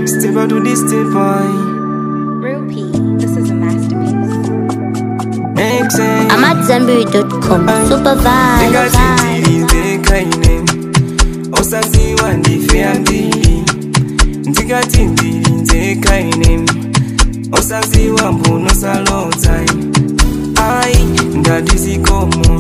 Step out to this step boy. Real P, this is a masterpiece. I'm at Zenberry.com. Super vibe. Osaziwa ndifeambili ndikatindili nzekaine osaziwa mbuno salodzai ai ndatisikomo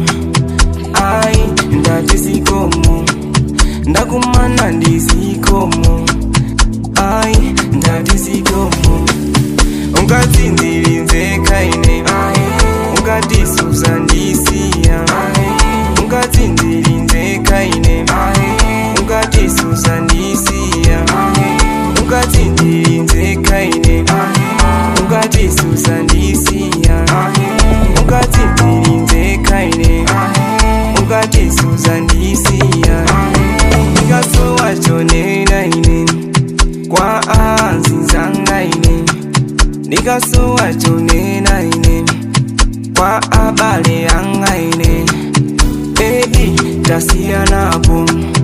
ndakumana ndisikomo ai ndatisikomo ungatindili nzekaine ungatisuza ndisiya ungatindili nzekaine ungatisuza ndisiya ungatindili nzekaine ungatisuza ndisiya ungatindili nzekaine ungatisuza ndisiya ndikasowa chonenaine kwa anzinzangaine ndikasowa chonenaine kwa abale angaine baby tasiyanapo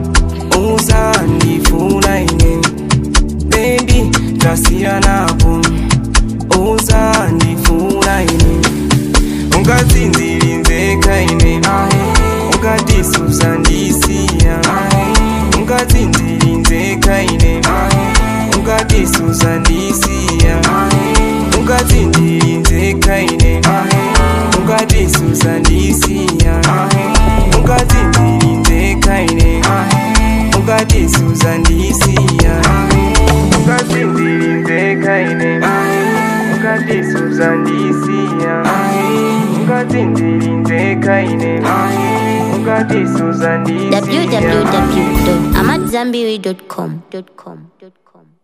uzandifulaine baby tasiyanapo uzandifulaine ungatindili nzekaine ungatisuza ndisiya ungatindili nzekaine ungatisuza ndisiya ungatindili nzekaine ungatisuza ndisiya ungatindili nzekaine ungatisuza ndisiya ungatindili nzekaine ungatisuza ndisiya ungatindili nzekaine ungatisuza ndisiya www.amatzambiri.com